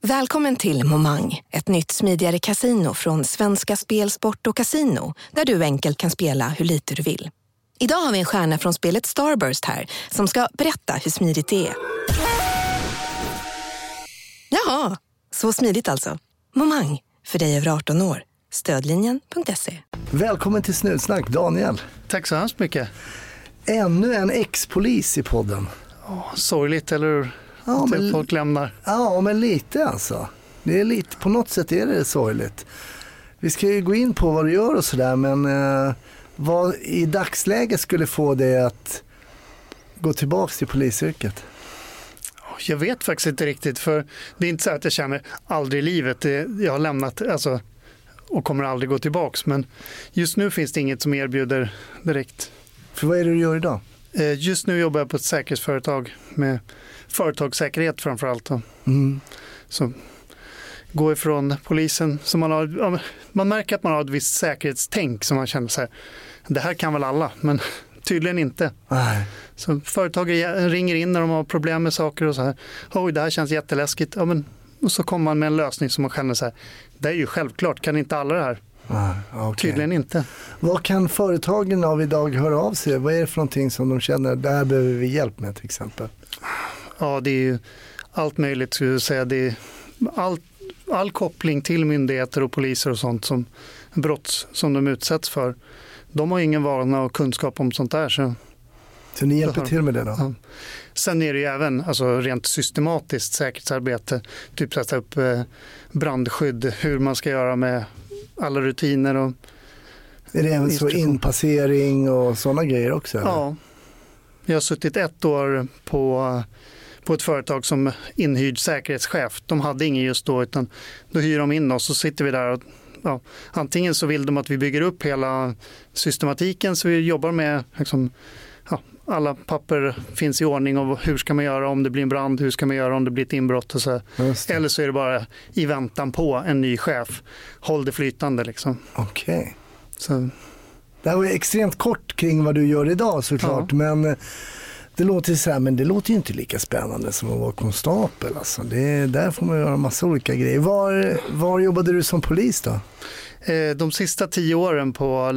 Välkommen till Momang, ett nytt smidigare casino från Svenska Spel, Sport och Casino, där du enkelt kan spela hur lite du vill. Idag har vi en stjärna från spelet Starburst här som ska berätta hur smidigt det är. Jaha, så smidigt alltså. Momang, för dig över 18 år. Stödlinjen.se. Välkommen till Snutsnack, Daniel. Tack så hemskt mycket. Ännu en ex-polis i podden. Sorgligt, eller hur? Ja, men folk lämnar. Ja, men lite alltså. Det är lite, på något sätt är det sorgligt. Vi ska ju gå in på vad du gör och sådär, men vad i dagsläget skulle få dig att gå tillbaka till polisyrket? Jag vet faktiskt inte riktigt, för det är inte så att jag känner aldrig i livet. Jag har lämnat alltså, och kommer aldrig gå tillbaks, men just nu finns det inget som erbjuder direkt. För vad är det du gör idag? Just nu jobbar jag på ett säkerhetsföretag med företagssäkerhet framförallt. Så gå ifrån polisen som man märker att man har ett visst säkerhetstänk som man känner så här, det här kan väl alla, men tydligen inte. Nej. Så företag ringer in när de har problem med saker och så här, oj, det här känns jätteläskigt. Ja, men, och så kommer man med en lösning som man känner så här, det är ju självklart, kan inte alla det här? Okay. Tydligen inte. Vad kan företagen av idag höra av sig? Vad är det för någonting som de känner, där behöver vi hjälp med till exempel? Ja, det är ju allt möjligt, skulle jag säga. Det är all koppling till myndigheter och poliser och sånt som brott som de utsätts för. De har ingen vana och kunskap om sånt där. Så ni hjälper till med det då? Ja. Sen är det ju även alltså, rent systematiskt säkerhetsarbete. Typ sätta upp brandskydd, hur man ska göra med alla rutiner. Och är det även så inpassering och sådana grejer också? Eller? Ja. Jag har suttit 1 år på ett företag som inhyrd säkerhetschef. De hade ingen just då, utan då hyr de in oss och så sitter vi där. Och, antingen så vill de att vi bygger upp hela systematiken, så vi jobbar med liksom, alla papper finns i ordning och hur ska man göra om det blir en brand, hur ska man göra om det blir ett inbrott och så. Eller så är det bara i väntan på en ny chef. Håll det flytande liksom. Okej. Så. Det här var extremt kort kring vad du gör idag såklart, men det låter så här, men det låter ju inte lika spännande som att vara konstapel. Alltså. Där får man göra massa olika grejer. Var jobbade du som polis då? De sista 10 åren på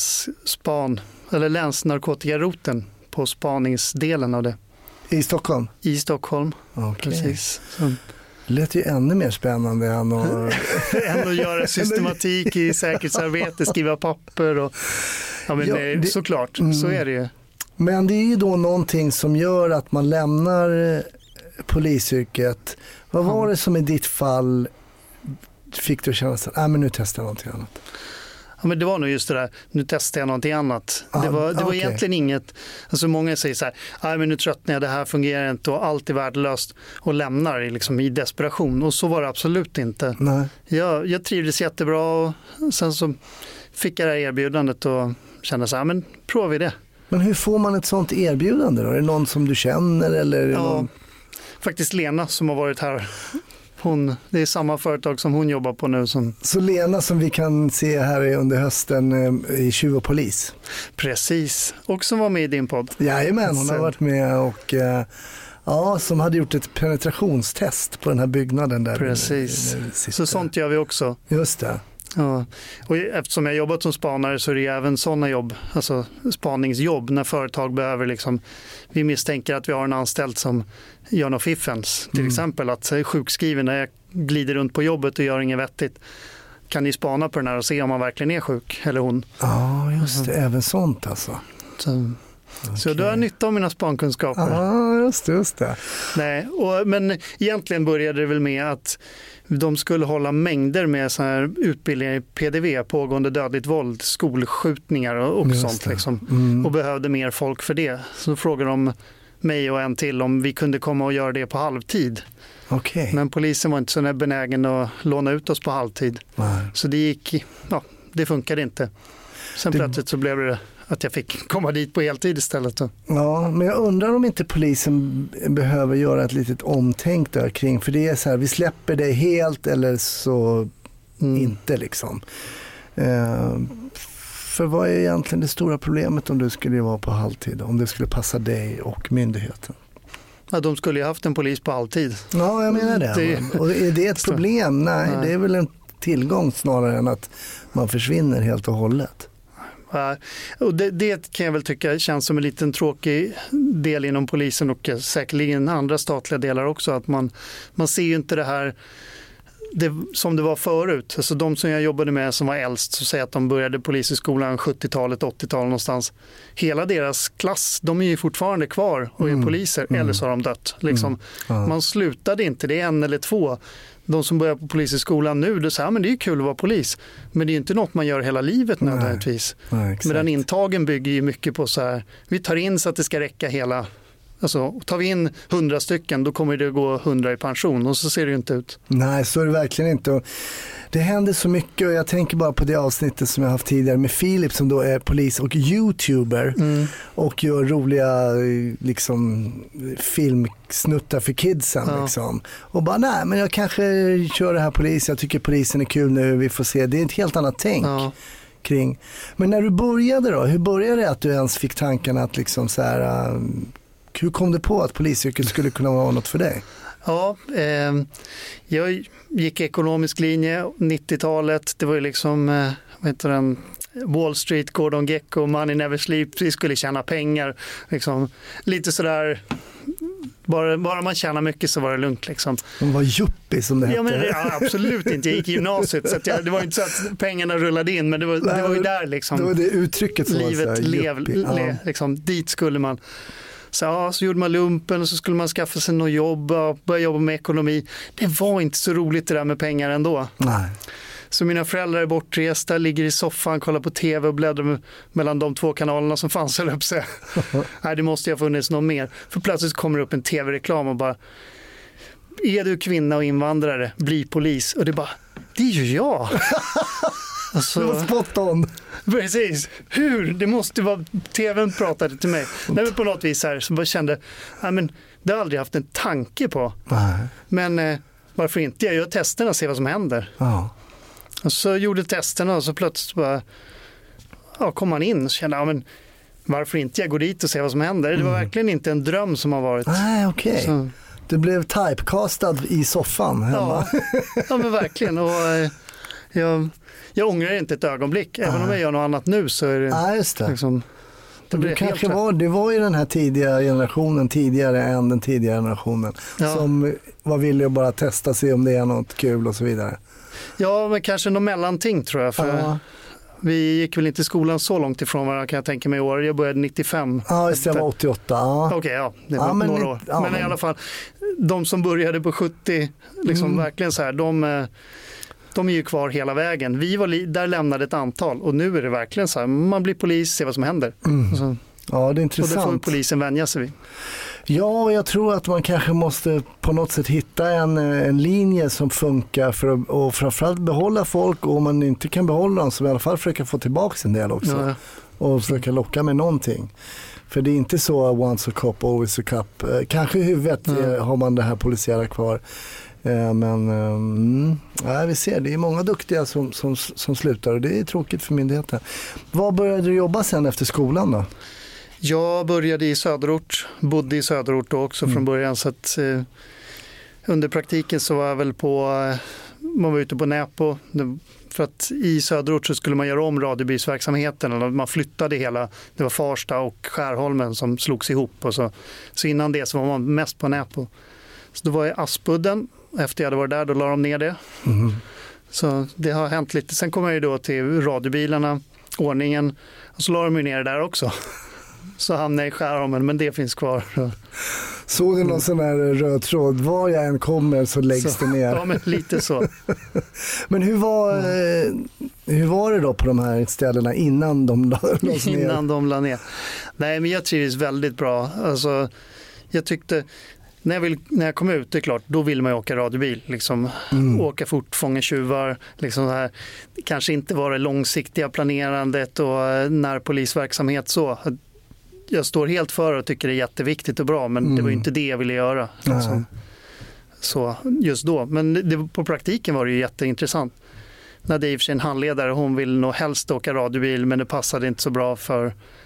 länsnarkotikaroten, på spaningsdelen av det. I Stockholm? I Stockholm, precis. Så. Det lät ju ännu mer spännande än att göra systematik i säkerhetsarbete, skriva papper och såklart, så är det ju. Men det är ju då någonting som gör att man lämnar polisyrket. Vad var det som i ditt fall fick du att känna att men nu testar jag någonting annat? Ja, men det var nog just det där, nu testar jag någonting annat. Det var egentligen inget, alltså många säger så här, men nu tröttnar jag, det här fungerar inte och allt är värdelöst och lämnar liksom i desperation. Och så var det absolut inte. Nej. Jag trivdes jättebra och sen så fick jag det här erbjudandet och kände så här, men provar vi det. Men hur får man ett sånt erbjudande då? Är det någon som du känner? Eller någon... faktiskt Lena som har varit här. Det är samma företag som hon jobbar på nu. Så Lena som vi kan se här under hösten i Tjuv och polis? Precis, och som var med i din podd. Jajamän, hon har varit med och som hade gjort ett penetrationstest på den här byggnaden. Där. Precis, så sånt gör vi också. Just det. Ja, och eftersom jag jobbat som spanare så är det även sådana jobb, alltså spaningsjobb, när företag behöver liksom, vi misstänker att vi har en anställd som gör något fiffens, till exempel att jag är sjukskriven när jag glider runt på jobbet och gör inget vettigt. Kan ni spana på den här och se om man verkligen är sjuk eller hon? Ja, just det, även sånt alltså. Så då har jag nytta av mina spankunskaper. Ja, just det. Nej, men egentligen började det väl med att de skulle hålla mängder med så här utbildningar i PDV, pågående dödligt våld, skolskjutningar och sånt liksom. Och behövde mer folk för det. Så frågade de mig och en till om vi kunde komma och göra det på halvtid. Okay. Men polisen var inte så benägen att låna ut oss på halvtid. Nej. Så det funkade inte. Sen plötsligt så blev det att jag fick komma dit på heltid istället. Ja, men jag undrar om inte polisen behöver göra ett litet omtänk där kring. För det är så här, vi släpper dig helt eller så inte liksom. För vad är egentligen det stora problemet om du skulle vara på halvtid? Om det skulle passa dig och myndigheten? Ja, de skulle ju haft en polis på alltid. Ja, jag menar det. Och är det ett problem? Nej, det är väl en tillgång snarare än att man försvinner helt och hållet. Ja, och det kan jag väl tycka känns som en liten tråkig del inom polisen och säkerligen andra statliga delar också. Att man ser ju inte det här som det var förut. Alltså de som jag jobbade med som var äldst, så säger att de började polishögskolan 70-talet, 80-talet någonstans. Hela deras klass, de är ju fortfarande kvar och är poliser, eller så har de dött. Liksom. Man slutade inte, det är en eller två. De som börjar på polishögskolan nu, det är så här, men det är ju kul att vara polis. Men det är ju inte något man gör hela livet nödvändigtvis. Men den intagen bygger ju mycket på så här, vi tar in så att det ska räcka hela. Alltså, tar vi in 100 stycken, då kommer det gå 100 i pension, och så ser det ju inte ut. Nej, så är det verkligen inte. Och det händer så mycket, och jag tänker bara på det avsnittet som jag haft tidigare med Filip, som då är polis och YouTuber och gör roliga liksom filmsnuttar för kidsen liksom. Och bara, nej, men jag kanske kör det här polis, jag tycker polisen är kul nu, vi får se. Det är ett helt annat tänk. Kring. Men när du började då, hur började det att du ens fick tankarna att liksom så här, hur kom det på att polisyrket skulle kunna vara något för dig? Ja, jag gick ekonomisk linje 90-talet. Det var ju liksom, vad heter den, Wall Street, Gordon Gekko, Money Never Sleeps. Vi skulle tjäna pengar. Liksom, lite sådär, bara man tjänar mycket så var det lugnt. Liksom. De var yuppie som det hette. Ja, men, absolut inte. Jag gick i gymnasiet, så det var inte så att pengarna rullade in, men det var ju där liksom. Det var det uttrycket som livet var så liksom, dit skulle man. Så gjorde man lumpen och så skulle man skaffa sig något jobb och börja jobba med ekonomi. Det var inte så roligt det där med pengar ändå. Nej. Så mina föräldrar är bortresta, ligger i soffan, kollar på tv och bläddrar mellan de 2 kanalerna som fanns, eller upp sig. Nej, det måste ju ha funnits något mer. För plötsligt kommer det upp en tv-reklam och bara, är du kvinna och invandrare, bli polis. Och det bara, det är ju jag. Alltså, det var spot on. Precis. Hur? Det måste vara, tvn pratade till mig. Nej, men på något vis här så jag kände, men det har jag aldrig haft en tanke på. Nej. Men varför inte? Jag gör testerna och ser vad som händer. Ja. Och så gjorde testerna och så plötsligt bara, kom man in och kände, men varför inte? Jag går dit och ser vad som händer. Det var verkligen inte en dröm som har varit. Nej, okej. Så. Du blev typecastad i soffan hemma. Ja, men verkligen. Och jag ångrar inte ett ögonblick. Även om jag gör något annat nu så är det... Ja, just det. Liksom, det var ju den här tidiga generationen tidigare än den tidigare generationen som var villig att bara testa sig om det är något kul och så vidare. Ja, men kanske något mellanting tror jag. För vi gick väl inte i skolan så långt ifrån varandra, kan jag tänka mig i år. Jag började 95. Ja, just det, jag var 88. Okej, det var några år. Men i alla fall, de som började på 70, liksom verkligen så här, de är ju kvar hela vägen. Vi var där lämnade ett antal, och nu är det verkligen så här, man blir polis, ser vad som händer. Så, ja, det är intressant. Och det får polisen vänja sig vid. Ja, jag tror att man kanske måste på något sätt hitta en linje som funkar för att och framförallt behålla folk, och om man inte kan behålla dem så i alla fall försöka få tillbaka en del också. Ja. Och försöka locka med någonting. För det är inte så once a cop, always a cop. Kanske i huvudet har man det här polisiära kvar. Men vi ser, det är många duktiga som slutar, och det är tråkigt för myndigheten. Vad började du jobba sen efter skolan då? Jag började i söderort, bodde i söderort då också från början, så att under praktiken så var jag väl man var ute på Näpo, för att i söderort så skulle man göra om radiobilsverksamheten, eller man flyttade hela, det var Farsta och Skärholmen som slogs ihop, och så innan det så var man mest på Näpo. Så då var jag i Aspudden, efter jag hade varit där då la de ner det. Så det har hänt lite. Sen kom jag ju då till radiobilarna, ordningen, och så la de ner det där också. Så hamnade jag i Skärholmen, men det finns kvar. Såg du någon sån här röd tråd? Var jag än kommer så läggs det ner. Ja, men lite så. Men hur var det då på de här ställena innan de lades ner? Innan de la ner. Nej, men jag trivs väldigt bra. Alltså, jag tyckte... När jag kom ut, det är klart, då vill man ju åka radiobil. Liksom, åka fort, fånga tjuvar. Liksom här, kanske inte vara det långsiktiga planerandet och närpolisverksamhet så. Jag står helt för och tycker det är jätteviktigt och bra, men det var ju inte det jag ville göra. Liksom. Så just då. Men på praktiken var det ju jätteintressant. När det är i och för sig en handledare, hon vill nog helst åka radiobil, men det passade inte så bra för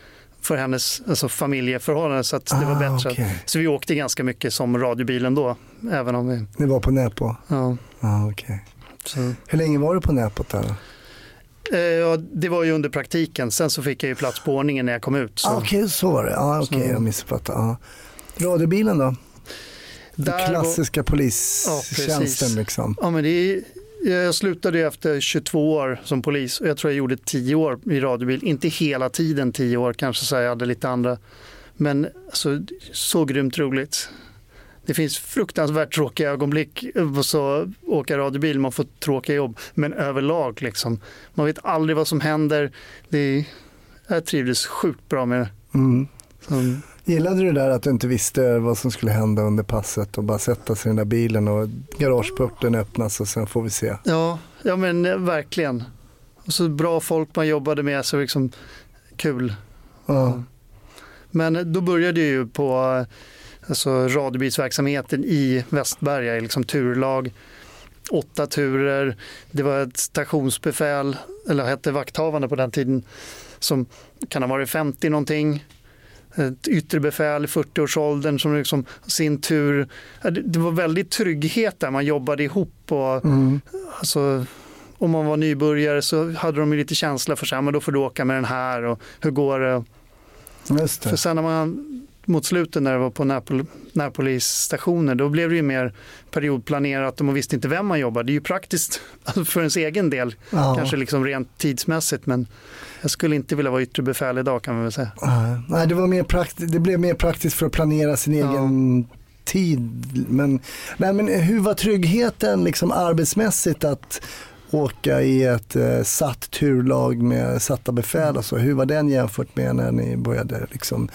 för hennes familjeförhållanden, så att det var bättre. Okay. Så vi åkte ganska mycket som radiobilen då, även om vi... Ni var på Näpo? Ja. Okay. Så. Hur länge var du på Näpot där? Ja, det var ju under praktiken. Sen så fick jag ju plats på ordningen när jag kom ut. Okej, så var det. Okej, jag missuppfattade. Radiobilen då? Den klassiska polistjänsten liksom. Ja, men jag slutade ju efter 22 år som polis och jag tror jag gjorde 10 år i radiobil. Inte hela tiden 10 år, kanske så jag hade lite andra. Men alltså, så grymt roligt. Det finns fruktansvärt tråkiga ögonblick och så åka radiobil, man får tråkiga jobb. Men överlag liksom, man vet aldrig vad som händer. Jag trivdes sjukt bra med det. Mm. Gillade du det där att du inte visste vad som skulle hända under passet och bara sätta sig i den där bilen och garageporten öppnas och sen får vi se? Ja men verkligen. Och så bra folk man jobbade med, så liksom kul. Ja. Men då började jag ju på radiobilsverksamheten i Västberga, liksom turlag, 8 turer. Det var ett stationsbefäl, eller hette vakthavande på den tiden, som kan ha varit 50 någonting. Ett yttre befäl i 40-årsåldern som liksom sin tur. Det var väldigt trygghet där, man jobbade ihop och om man var nybörjare så hade de lite känsla för sig, men då får du åka med den här och hur går det? Just det. För sen när man mot slutet när det var på närpolisstationer, då blev det ju mer periodplanerat och man visste inte vem man jobbade. Det är ju praktiskt för ens egen del, kanske liksom rent tidsmässigt, men jag skulle inte vilja vara yttre befäl idag, kan man väl säga. Nej, det blev mer praktiskt för att planera sin egen tid. Men hur var tryggheten liksom arbetsmässigt att åka i ett satt turlag med satta befäl? Alltså, hur var den jämfört med när ni började liksom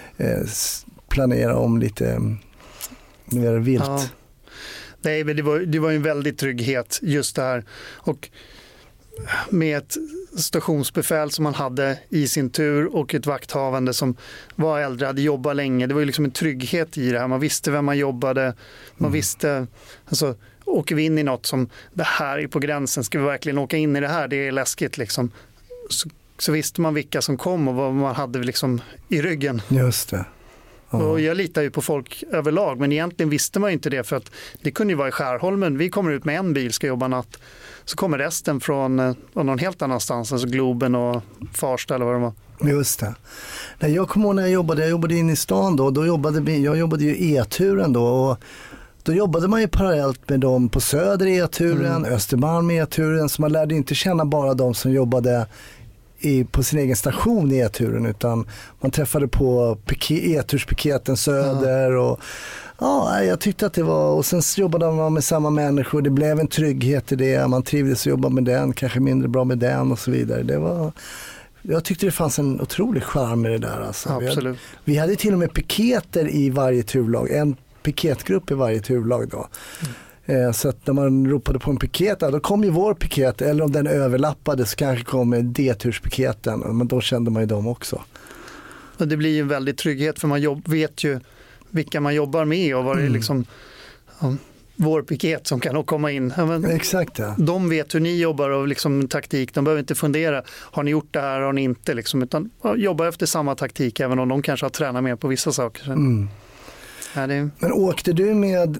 planera om lite mer vilt? Ja. Nej, men det var en väldigt trygghet just det här. Och med ett stationsbefäl som man hade i sin tur och ett vakthavande som var äldre, hade jobbat länge. Det var ju liksom en trygghet i det här. Man visste vem man jobbade. Man visste, alltså, åker vi in i något som det här är på gränsen, ska vi verkligen åka in i det här? Det är läskigt liksom. Så visste man vilka som kom och vad man hade liksom i ryggen. Just det. Och jag litar ju på folk överlag, men egentligen visste man ju inte det, för att det kunde ju vara i Skärholmen. Vi kommer ut med en bil, ska jobba natt. Så kommer resten från någon helt annanstans, alltså Globen och Farsta eller vad det var. Just det. Nej, jag kommer ihåg när jag jobbade in i stan då jag jobbade ju E-turen då, och då jobbade man ju parallellt med dem på Söder E-turen, Östermalm E-turen, så man lärde inte känna bara de som jobbade på sin egen station i E-turen, utan man träffade på E-turspiketen Söder och jag tyckte att det var, och sen jobbade man med samma människor, det blev en trygghet i det, man trivdes att jobba med den, kanske mindre bra med den och så vidare. Jag tyckte det fanns en otrolig charm i det där alltså. Absolut. Vi hade till och med piketer i varje turlag, en piketgrupp i varje turlag då. Så att när man ropade på en piket, då kom ju vår piket, eller om den överlappade så kanske kom D-turspiketen, men då kände man ju dem också. Och det blir ju en väldig trygghet, för man vet ju vilka man jobbar med och vad det är liksom vår piket som kan komma in. Exakt, ja. De vet hur ni jobbar och liksom taktik, de behöver inte fundera, har ni gjort det här, har ni inte liksom, utan jobba efter samma taktik, även om de kanske har tränat mer på vissa saker. Men åkte du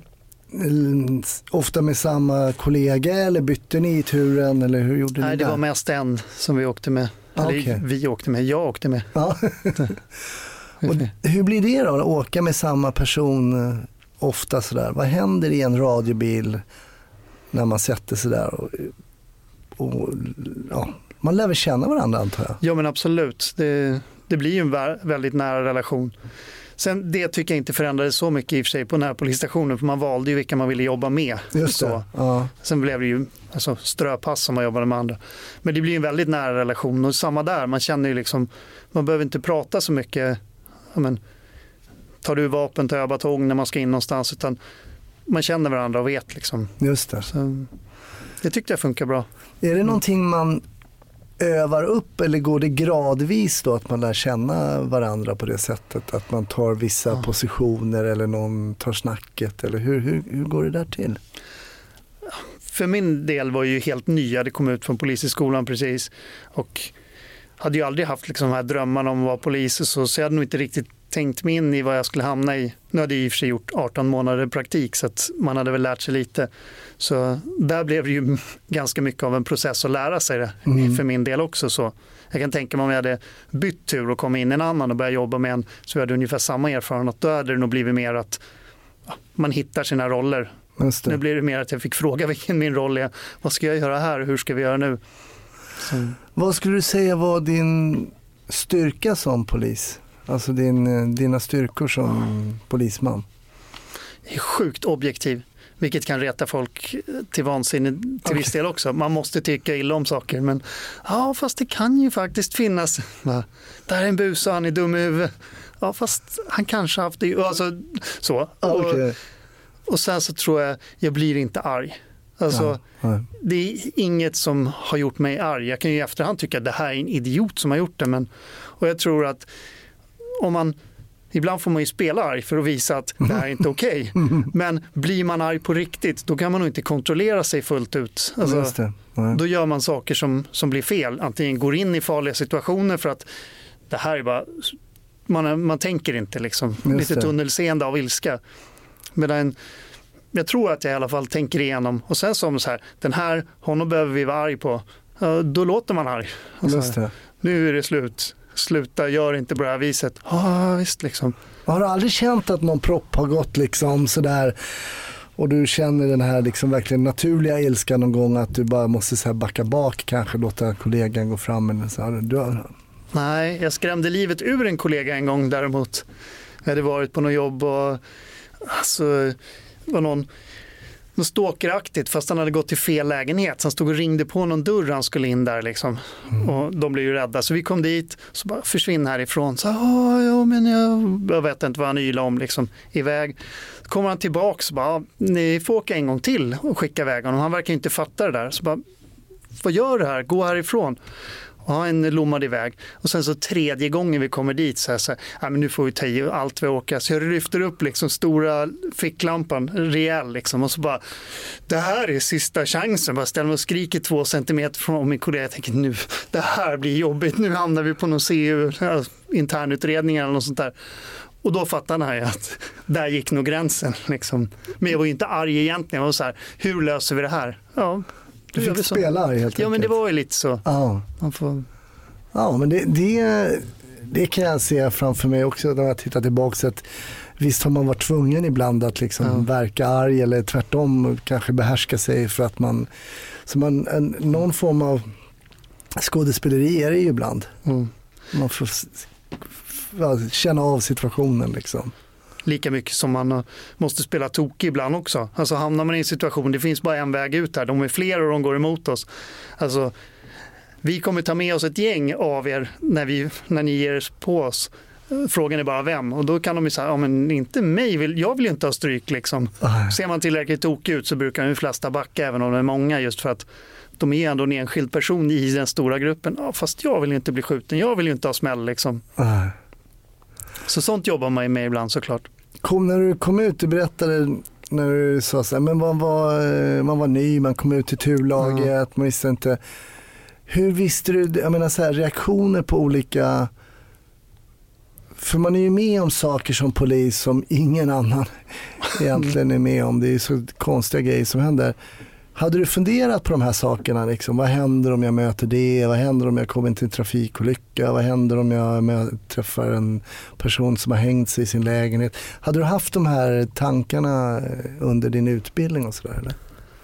ofta med samma kollega eller bytte ni i turen, eller hur gjorde ni? Nej, det var mest en som vi åkte med. Vi åkte med, jag åkte med. Ja. Och hur blir det då, att åka med samma person ofta sådär? Vad händer i en radiobil när man sätter sig där och man lär väl känna varandra, antar jag? Ja, men absolut. Det blir ju en väldigt nära relation. Sen det tycker jag inte förändrades så mycket i och för sig på närpolisstationen, för man valde ju vilka man ville jobba med. Just det. Ja. Sen blev det ju ströpass som man jobbade med andra. Men det blir ju en väldigt nära relation, och samma där, man känner ju liksom, man behöver inte prata så mycket. Tar du vapen, tar jag batong när man ska in någonstans, utan man känner varandra och vet liksom. Just det. Så det tyckte jag funkar bra. Är det någonting man övar upp, eller går det gradvis då att man lär känna varandra på det sättet, att man tar vissa positioner eller någon tar snacket, eller hur går det där till? För min del var ju helt nya, det kom ut från polisskolan precis, och hade ju aldrig haft liksom de här drömmarna om att vara polis, så jag hade nog inte riktigt tänkt mig in i vad jag skulle hamna i. Nu hade jag i och för sig gjort 18 månader praktik, så att man hade väl lärt sig lite. Så där blev det ju ganska mycket av en process att lära sig det för min del också. Så jag kan tänka mig om jag hade bytt tur och kommit in en annan och börjat jobba med en, så jag hade ungefär samma erfarenhet. Då hade det nog blivit mer att man hittar sina roller. Nu blir det mer att jag fick fråga vilken min roll är. Vad ska jag göra här och hur ska vi göra nu? Så. Vad skulle du säga var din styrka som polis? Alltså dina styrkor som polisman? Jag är sjukt objektiv, vilket kan reta folk till vansinne till viss del också. Man måste tycka illa om saker, men ja, fast det kan ju faktiskt finnas. Där är en bus och han är dum i huvudet. Ja, fast han kanske haft det. Alltså, så. Okay. Och sen så tror jag blir inte arg. Alltså, det är inget som har gjort mig arg. Jag kan ju i efterhand tycka att det här är en idiot som har gjort det. Och jag tror att ibland får man ju spela arg för att visa att det här är inte okej. Men blir man arg på riktigt, då kan man nog inte kontrollera sig fullt ut. Alltså, då gör man saker som blir fel. Antingen går in i farliga situationer för att det här är bara... Man tänker inte liksom. Lite tunnelseende av ilska. Medan jag tror att jag i alla fall tänker igenom. Och sen som så här, honom behöver vi vara arg på. Då låter man arg. Alltså, nu är det slut. Sluta, gör inte på det här viset. Visst liksom. Har du aldrig känt att någon propp har gått liksom sådär, och du känner den här liksom verkligen naturliga ilskan någon gång, att du bara måste så här backa bak, kanske låta kollegan gå fram eller så här? Nej, jag skrämde livet ur en kollega en gång däremot. Jag hade varit på något jobb och alltså var någon stalkeraktigt, fast han hade gått till fel lägenhet. Så han stod och ringde på någon dörr, han skulle in där liksom. Och de blev ju rädda. Så vi kom dit, så bara försvinner härifrån. Så men jag vet inte vad han ylade om liksom, iväg. Så kommer han tillbaka så bara, ni får åka en gång till och skicka iväg honom. Han verkar inte fatta det där. Så bara, vad gör du här? Gå härifrån. Och han lommade iväg. Och sen så tredje gången vi kommer dit så här, men nu får vi ta i allt vi åker. Så jag lyfter upp liksom stora ficklampan, rejäl liksom. Och så bara, det här är sista chansen. Bara ställer mig och skriker 2 centimeter från min kollega. Jag tänker nu, det här blir jobbigt. Nu hamnar vi på någon CU, internutredning eller något sånt där. Och då fattade han att där gick nog gränsen liksom. Men jag var ju inte arg egentligen. Jag var så här, hur löser vi det här? Ja. Du fick spela helt enkelt. Ja, men det var ju lite så. Ja, men det kan jag se framför mig också när jag tittar tillbaka. Att visst har man varit tvungen ibland att liksom verka arg eller tvärtom kanske behärska sig för att någon form av skådespeleri är det ju ibland. Man får känna av situationen liksom. Lika mycket som man måste spela tokig ibland också. Alltså hamnar man i en situation, det finns bara en väg ut här. De är fler och de går emot oss. Alltså, vi kommer ta med oss ett gäng av er när ni ger er på oss. Frågan är bara vem. Och då kan de ju säga, men inte mig, jag vill ju inte ha stryk liksom. Ser man tillräckligt tokig ut så brukar de flesta backa, även om det är många, just för att de är ändå en enskild person i den stora gruppen. Fast jag vill ju inte bli skjuten, jag vill ju inte ha smäll liksom. Så sånt jobbar man med ibland såklart. När du kom ut, du berättade när du sa så här, men man var ny, man kom ut till turlaget, man visste inte. Hur visste du, jag menar så här, reaktioner på olika, för man är ju med om saker som polis som ingen annan egentligen är med om. Det är så konstiga grejer som händer. Hade du funderat på de här sakerna? Liksom? Vad händer om jag möter det? Vad händer om jag kommer in till en trafikolycka? Vad händer om jag träffar en person som har hängt sig i sin lägenhet? Hade du haft de här tankarna under din utbildning och sådär? Eller?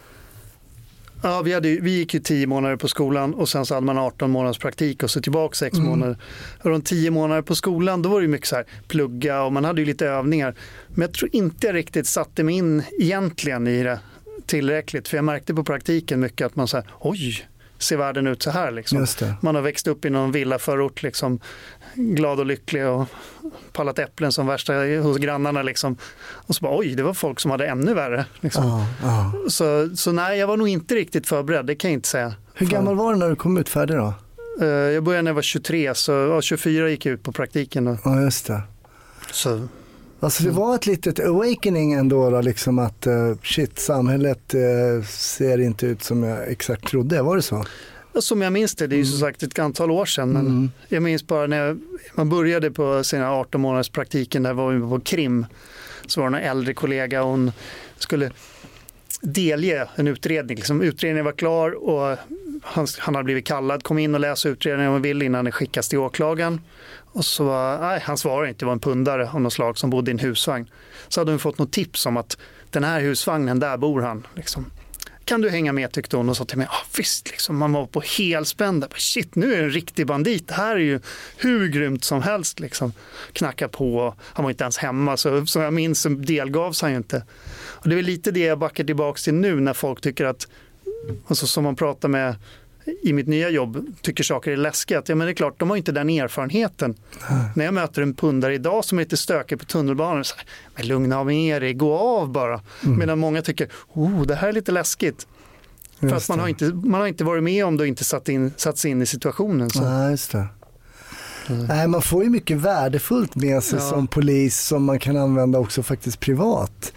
Ja, vi gick ju 10 månader på skolan och sen så hade man 18 månaders praktik och så tillbaka 6 månader. Och de 10 månader på skolan, då var det ju mycket så här plugga och man hade ju lite övningar. Men jag tror inte jag riktigt satte mig in egentligen i det tillräckligt, för jag märkte på praktiken mycket att man så här, oj, ser världen ut så här liksom. Man har växt upp i någon villaförort liksom, glad och lycklig och pallat äpplen som värsta hos grannarna liksom. Och så bara, oj, det var folk som hade ännu värre liksom. Så nej, jag var nog inte riktigt förberedd, det kan jag inte säga. Hur gammal var du när du kom ut färdig då? Jag började när jag var 23, så 24 gick jag ut på praktiken då. Ja, just det. Så alltså det var ett litet awakening ändå då, liksom att shit, samhället ser inte ut som jag exakt trodde, var det så? Som jag minns det är ju som sagt ett antal år sedan. Men jag minns bara när man började på sina 18 månaders praktiken, där var vi på krim. Så var det en äldre kollega och hon skulle delge en utredning. Liksom, utredningen var klar och han hade blivit kallad, kom in och läsa utredningen om han ville innan det skickas till åklagaren. Och så han svarade inte, det var en pundare av något slag som bodde i en husvagn. Så hade hon fått något tips om att den här husvagnen, där bor han. Liksom. Kan du hänga med, tyckte hon, och sa till mig, visst, liksom, man var på helspända. Shit, nu är det en riktig bandit. Det här är ju hur grymt som helst. Liksom. Knacka på, han var inte ens hemma, så som jag minns så delgavs han ju inte. Och det är lite det jag backar tillbaka till nu när folk tycker att, alltså, som man pratar med i mitt nya jobb, tycker saker är läskigt. Ja, men det är klart, de har inte den erfarenheten. När jag möter en pundare idag som är lite stökig på tunnelbanan, så här, men lugna av er, gå av bara. Medan många tycker, det här är lite läskigt. För att man har inte varit med om det och inte satt sig in i situationen. Så. Nej, just det. Nej, man får ju mycket värdefullt med sig som polis som man kan använda också faktiskt privat.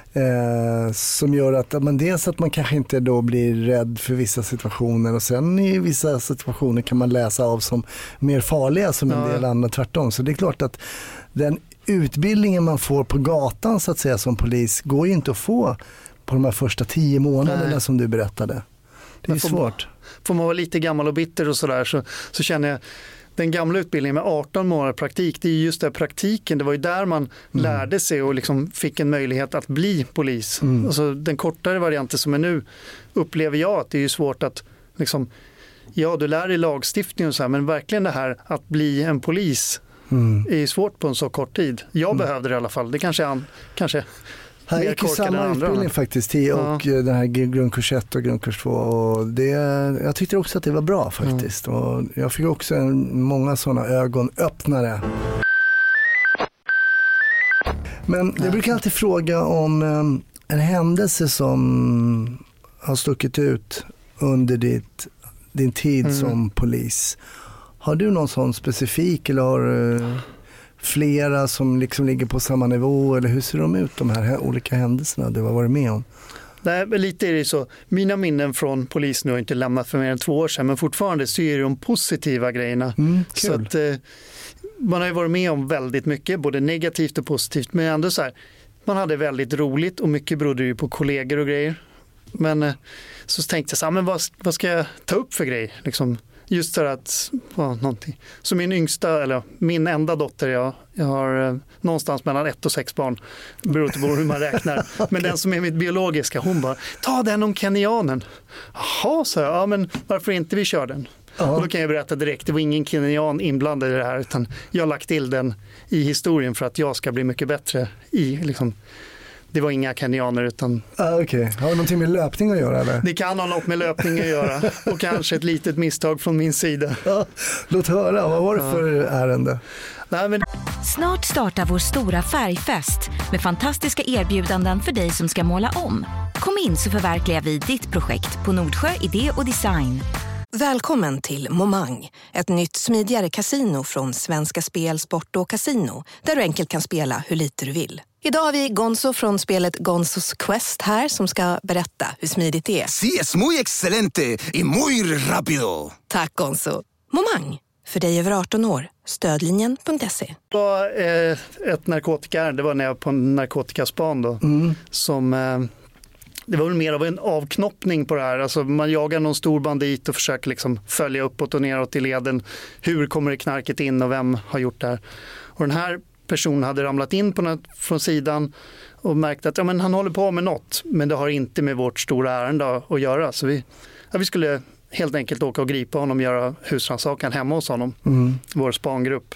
Som gör att dels att man kanske inte då blir rädd för vissa situationer, och sen i vissa situationer kan man läsa av som mer farliga som en del andra tvärtom. Så det är klart att den utbildningen man får på gatan så att säga som polis går ju inte att få på de här första 10 månaderna som du berättade. Det är svårt. Får man vara lite gammal och bitter och sådär så känner jag den gamla utbildningen med 18 månader praktik, det är just det praktiken, det var ju där man lärde sig och liksom fick en möjlighet att bli polis. Alltså den kortare varianten som är nu upplever jag att det är ju svårt att liksom, du lär dig lagstiftning och så här, men verkligen det här att bli en polis är svårt på en så kort tid. Jag behövde det i alla fall, det kanske här gick ju samma utbildning faktiskt och den här grundkurs 1 och grundkurs 2 och jag tyckte också att det var bra faktiskt och jag fick också många sådana ögonöppnare. Men jag brukar alltid fråga om en händelse som har stuckit ut under din tid som polis. Har du någon sån specifik eller har flera som liksom ligger på samma nivå, eller hur ser de ut, de här olika händelserna du har varit med om? Nej, lite är det så. Mina minnen från polisen nu har inte lämnat för mer än 2 år sedan, men fortfarande så är det de positiva grejerna. Så att man har ju varit med om väldigt mycket, både negativt och positivt, men ändå så här, man hade väldigt roligt och mycket berodde ju på kollegor och grejer. Men så tänkte jag så här, men vad ska jag ta upp för grej liksom? Just för att någonting. Så min enda dotter, jag har någonstans mellan 1 och 6 barn, beroende på hur man räknar. Men den som är mitt biologiska, hon bara, ta den om kenyanen. Jaha, så jag, men varför inte vi kör den? Och då kan jag berätta direkt, det var ingen kenyan inblandad i det här, utan jag har lagt till den i historien för att jag ska bli mycket bättre i liksom. Det var inga kenyaner utan... Okej. Har det någonting med löpning att göra? Eller? Det kan ha något med löpning att göra. Och kanske ett litet misstag från min sida. Låt höra, vad var det för ärende? Nej, men... Snart startar vår stora färgfest med fantastiska erbjudanden för dig som ska måla om. Kom in så förverkligar vi ditt projekt på Nordsjö Idé och Design. Välkommen till Momang, ett nytt smidigare kasino från Svenska Spel, Sport och Casino, där du enkelt kan spela hur lite du vill. Idag har vi Gonzo från spelet Gonzos Quest här som ska berätta hur smidigt det är. Sí, es muy excelente y muy rápido. Tack Gonzo. Momang, för dig över 18 år. Stödlinjen.se. Det var ett narkotikaärende, det var när jag var på en narkotikaspan då, som... Det var väl mer av en avknoppning på det här. Alltså man jagar någon stor bandit och försöker liksom följa uppåt och neråt i leden. Hur kommer det knarket in och vem har gjort det här? Och den här personen hade ramlat in från sidan och märkte att han håller på med något. Men det har inte med vårt stora ärende att göra. Så vi skulle helt enkelt åka och gripa honom och göra husrannsakan hemma hos honom. Vår spangrupp.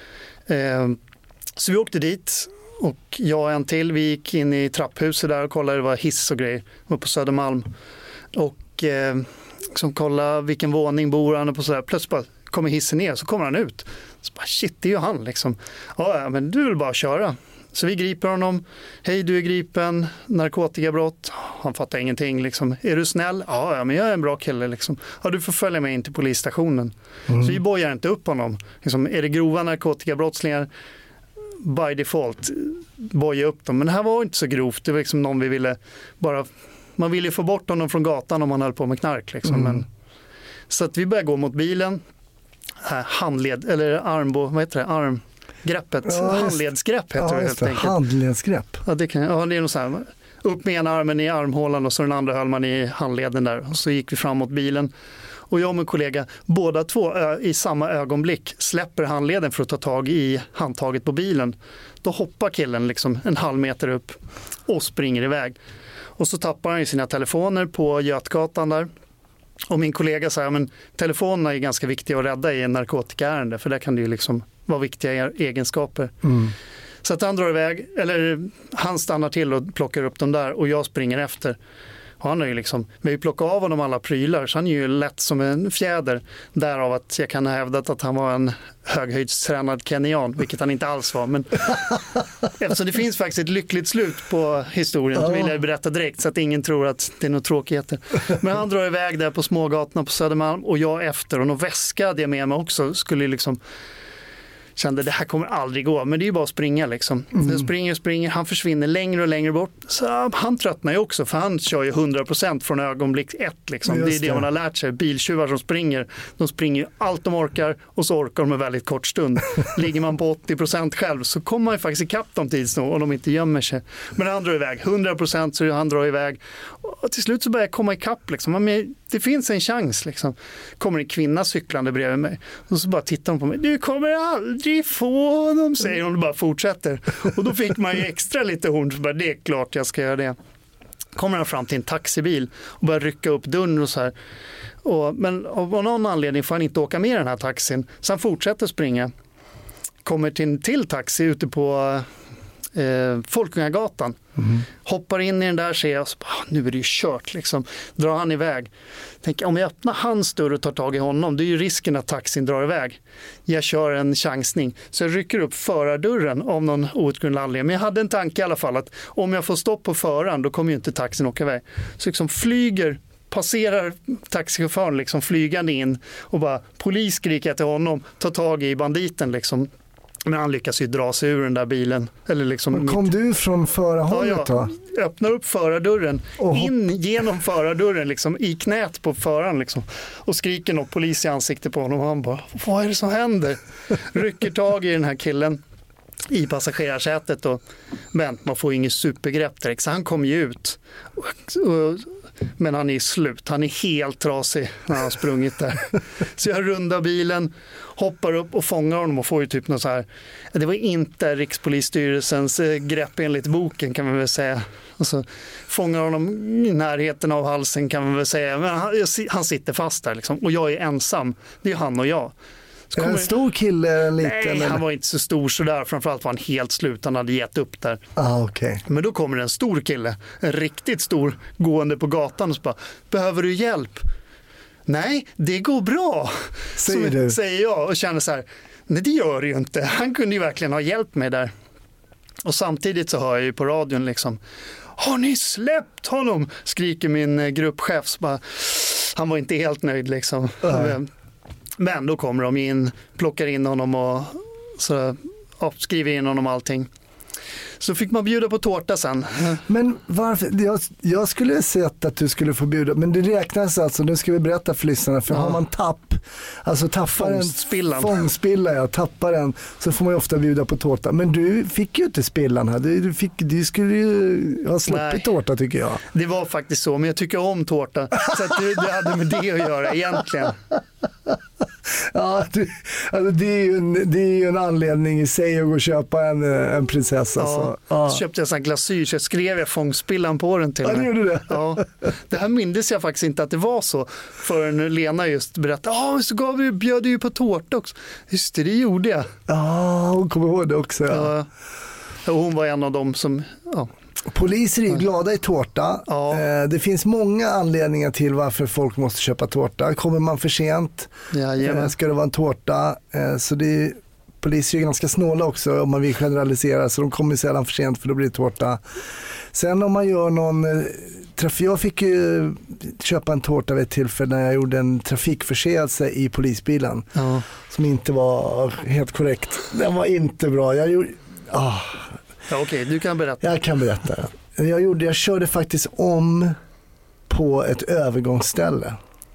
Så vi åkte dit. Och jag och en till, vi gick in i trapphuset där och kollade, det var hiss och grejer. Vi var på Södermalm. Och som kollade vilken våning bor han på sådär. Plötsligt bara kommer hissen ner, så kommer han ut. Så bara, shit, det är ju han liksom. Ja, men du vill bara köra. Så vi griper honom. Hej, du är gripen. Narkotikabrott. Han fattar ingenting liksom. Är du snäll? Ja, men jag är en bra kille liksom. Ja, du får följa med in till polisstationen. Så vi bojar inte upp honom. Liksom, är det grova narkotikabrottslingar? By default boja upp dem. Men det här var inte så grovt. Det var liksom någon vi ville bara... Man ville få bort honom från gatan om man höll på med knark liksom. Men Så att vi börjar gå mot bilen. Armgreppet. Handledsgrepp heter det helt enkelt. Handledsgrepp. Ja, det är nog så här. Upp med ena armen i armhålan och så den andra höll man i handleden där. Och så gick vi fram mot bilen. Och jag och min kollega, båda två i samma ögonblick släpper handleden för att ta tag i handtaget på bilen. Då hoppar killen liksom en halv meter upp och springer iväg. Och så tappar han ju sina telefoner på Götgatan där. Och min kollega säger, men telefonerna är ganska viktiga att rädda i en narkotikaärende, för där kan det ju liksom vara viktiga egenskaper. Så att han drar iväg, eller han stannar till och plockar upp dem där och jag springer efter. Och han är ju liksom, vi har ju plockat av honom alla prylar, så han är ju lätt som en fjäder. Därav att jag kan ha hävdat att han var en höghöjdstränad kenyan, vilket han inte alls var. Men eftersom det finns faktiskt ett lyckligt slut på historien, så vill jag berätta direkt så att ingen tror att det är något tråkigheter. Men han drar iväg där på smågatorna på Södermalm och jag efter, och någon väska hade jag med mig också, skulle liksom... Kände det här kommer aldrig gå, men det är ju bara att springa liksom. Springer, han försvinner längre och längre bort. Så han tröttnar ju också, för han kör ju 100% från ögonblick 1 liksom. Det är det man har lärt sig. Biltjuvar som springer, de springer ju allt de orkar och så orkar de en väldigt kort stund. Ligger man på 80% själv så kommer man ju faktiskt ikapp dem tids nog, och de inte gömmer sig. Men han drar iväg 100%, så han drar iväg. Och till slut så börjar jag komma ikapp liksom. Men det finns en chans liksom. Kommer en kvinna cyklande bredvid mig och så bara tittar de på mig. Du kommer aldrig få dem, säger hon, och bara fortsätter. Och då fick man ju extra lite horn, så bara, det är klart jag ska göra det. Kommer han fram till en taxibil och börjar rycka upp dörren och så här. Men av någon anledning får han inte åka med den här taxin, så han fortsätter springa. Kommer till taxi ute på Folkungagatan. Hoppar in i den där, ser jag, nu är det ju kört liksom. Drar han iväg. Tänker, om jag öppnar hans dörr och tar tag i honom, det är ju risken att taxin drar iväg. Jag kör en chansning. Så jag rycker upp förardörren av någon outgrundlig anledning. Men jag hade en tanke i alla fall att om jag får stopp på föraren, då kommer ju inte taxin åka iväg. Så liksom passerar taxichauffören liksom flygande in och bara polis skriker till honom, tar tag i banditen liksom. Men han lyckas ju dra sig ur den där bilen. Eller liksom kom du från förarhållet då? Öppnar upp förardörren, in genom förardörren liksom, i knät på föraren liksom, och skriker något polis i ansiktet på honom, och han bara, vad är det som händer? Rycker tag i den här killen i passagerarsätet, men man får inget supergrepp direkt, så han kommer ju ut. Men han är slut. Han är helt trasig när han har sprungit där. Så jag rundar bilen, hoppar upp och fångar honom och får ju typ något så här. Det var inte Rikspolisstyrelsens grepp enligt boken, kan man väl säga. Och så fångar honom i närheten av halsen, kan man väl säga. Men han sitter fast där liksom. Och jag är ensam. Det är han och jag. Är det en stor kille eller en liten? Nej, han var inte så stor sådär. Framförallt var han helt slut. Han hade gett upp där. Okay. Men då kommer en stor kille, en riktigt stor, gående på gatan och så bara, behöver du hjälp? Nej, det går bra, säger jag, och känner så här, nej det gör det ju inte. Han kunde ju verkligen ha hjälpt mig där. Och samtidigt så hör jag ju på radion liksom, har ni släppt honom? Skriker min gruppchef. Så bara, han var inte helt nöjd liksom. Men då kommer de in, plockar in honom och så, skriver in honom allting. Så fick man bjuda på tårta sen. Men varför? Jag skulle sett att du skulle få bjuda, men det räknas alltså, nu ska vi berätta för lyssnarna, för har man tappar tappar den, så får man ju ofta bjuda på tårta. Men du fick ju inte spillan här. Du skulle ju ha sluppit tårta, tycker jag. Det var faktiskt så, men jag tycker om tårta. Så att det hade med det att göra egentligen. Ja, alltså det är ju en anledning i sig att gå och köpa en prinsessa. Så köpte jag en glasyr, så skrev jag fångspillan på den till mig. Gjorde det? Ja. Det här mindes jag faktiskt inte att det var så, förrän Lena just berättade, så bjöd du ju på tårta också. Just det gjorde jag. Ja, hon kommer ihåg det också. Ja. Och hon var en av dem som... Ja. Poliser är glada i tårta. Ja. Det finns många anledningar till varför folk måste köpa tårta. Kommer man för sent ska det vara en tårta. Så poliser är ganska snåla också om man vill generalisera. Så de kommer sällan för sent, för då blir det tårta. Sen om man gör någon... Jag fick ju köpa en tårta vid ett tillfälle när jag gjorde en trafikförseelse i polisbilen. Ja. Som inte var helt korrekt. Den var inte bra. Ja, okej, du kan berätta. Jag kan berätta. Jag körde faktiskt om på ett övergångsställe.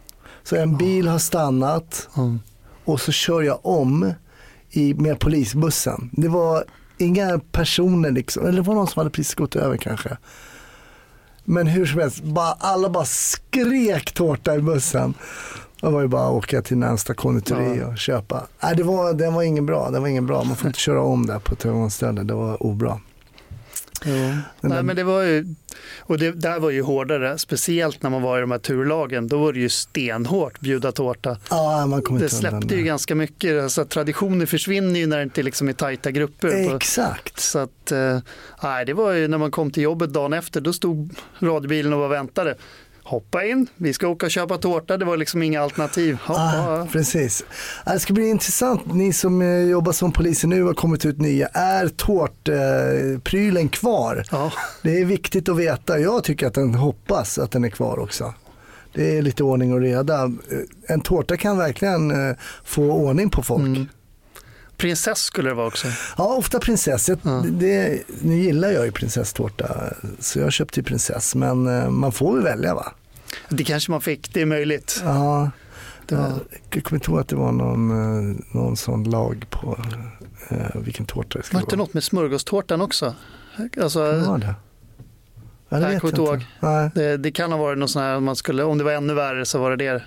Så en bil har stannat och så kör jag om med polisbussen. Det var inga personer liksom, eller det var någon som hade precis gått över kanske. Men hur som helst, alla bara skrek tårta i bussen. Det var ju bara att åka till närmsta konditori och köpa. Nej, det var ingen bra. Man får inte köra om där på tunnelbanestället. Det var obra. Ja. Nej, men det var ju, och det där var ju hårdare, speciellt när man var i de här turlagen. Då var det ju stenhårt bjuda tårta. Ja, man kommer det inte undan släppte ju ganska mycket. Alltså, traditioner försvinner ju när det inte liksom är tajta grupper. Exakt. Så att, det var ju när man kom till jobbet dagen efter, då stod radiobilen och var väntade. Hoppa in, vi ska åka och köpa tårta. Det var liksom inga alternativ. Precis. Det ska bli intressant. Ni som jobbar som poliser nu har kommit ut nya. Är tårtprylen kvar? Ja. Det är viktigt att veta. Jag tycker att hoppas att den är kvar också. Det är lite ordning och reda. En tårta kan verkligen få ordning på folk. Prinsess skulle det vara också. Ja, ofta prinsess. Nu gillar jag ju prinsesstårta, så jag köpte ju prinsess. Men man får väl välja, va? Det kanske man fick, det är möjligt. Ja, jag kommer inte ihåg att det var någon sån lag på vilken tårta det skulle vara. Var inte något med smörgåstårtan också? Alltså, ja, det. Ja, det vet jag inte. Det kan ha varit något sånt här, om det var ännu värre så var det.